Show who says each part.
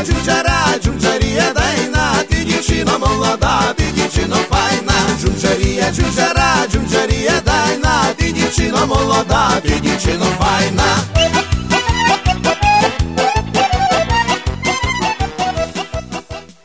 Speaker 1: джунджара, джунджарія дайна, ти дівчино молода, ти дівчино файна. Джунджарія, джунджара, джунджарія дайна, ти дівчино молода, ти дівчино файна.